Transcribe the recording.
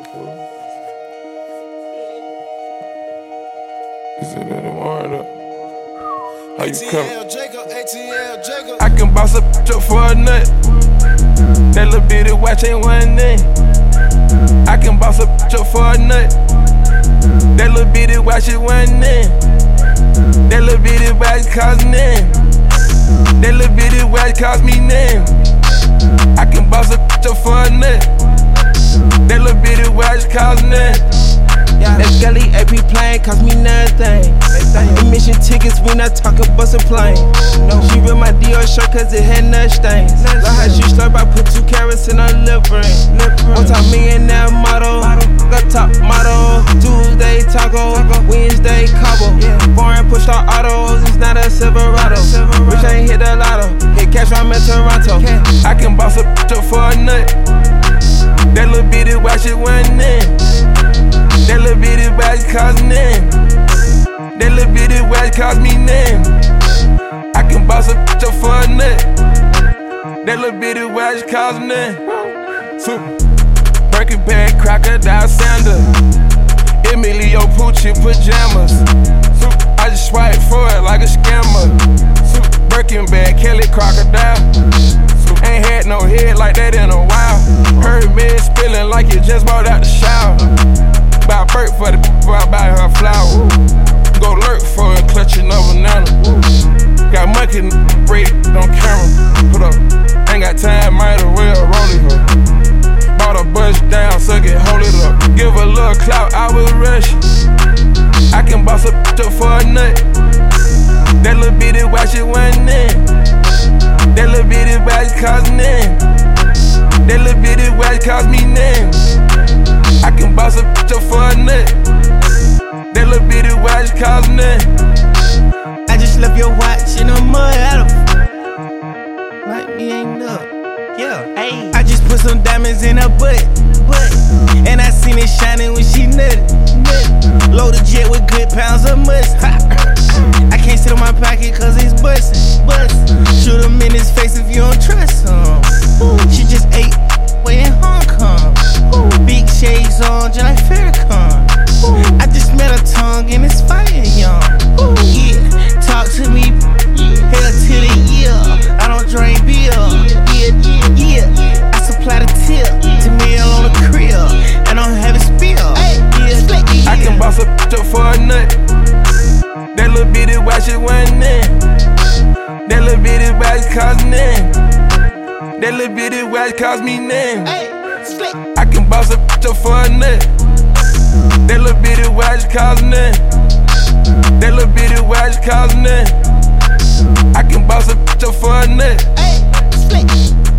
Is it in the morning? How you coming? ATL Jacob. I can boss a bitch up for a nut. That little bitty watch ain't one thing. I can boss a bitch up for a nut. That little bitty watch it one thing. That little bitty watch cost name. That little bitty watch cost me name. I can boss a bitch up for a nut. That little bitty watch cost name. That Scully AP plane cost me nothing. Admission tickets, we not talking bus and plane. She read my Dior shirt cause it had nut stains. Like how she slurp, I put 2 carats in her lip ring. On top millionaire model, got top model. Tuesday taco, Wednesday Cabo. Foreign push our autos, it's not a Silverado. Rich ain't hit the lotto, hit cash from in Toronto. I can boss a bitch up for a nut. That little bitty watch it one name. That little bitty watch cost name. That little bitty watch cost me name. I can boss a bitch up for a nut. That little bitty watch cost name. Birkin bag, crocodile sander. Emilio Pucci pajamas. I just swipe for it like a scammer. Birkin bag, Kelly crocodile. Ain't had no head like that in a while. Heard me spilling like you just bought out the shower. Buy a perk for the before I buy her flower. Go lurk for a clutching of banana. Got monkey braid on camera. Put up, ain't got time, might as well roll it up. Bought a bus down, suck it, hold it up. Give a little clout, I will rush. I can boss a bitch up for a nut. That little bitty watch it one name. That little bitty watch cost name. That little bitty watch cost me name. I can boss a bitch up for a nut. That little bitty watch cost name. I just left your watch in the mud, Adam. Like me ain't up. Yeah, ayy. I just put some diamonds in her butt. And I seen it shining when she nutted. Load a jet with good pounds of must. I can't sit on my pocket cause it's bustin'. Shoot him in his face if you don't trust him. She just ate way in Hong Kong. Big shades on, just like Farrakhan. I just met her tongue and it's fire, young. Yeah, talk to me, hell to the ear. I don't drink beer. Yeah, I supply the tip to me on the crib. I don't have it spill. I can boss a bitch up for a nut. That little bitty watch it one name. That little bitty watch cost name. That little bitty watch cost me name. I can boss a bitch up for a nut. That little bitty watch cost name. That little bitty watch cost name. I can boss a bitch up for a nut.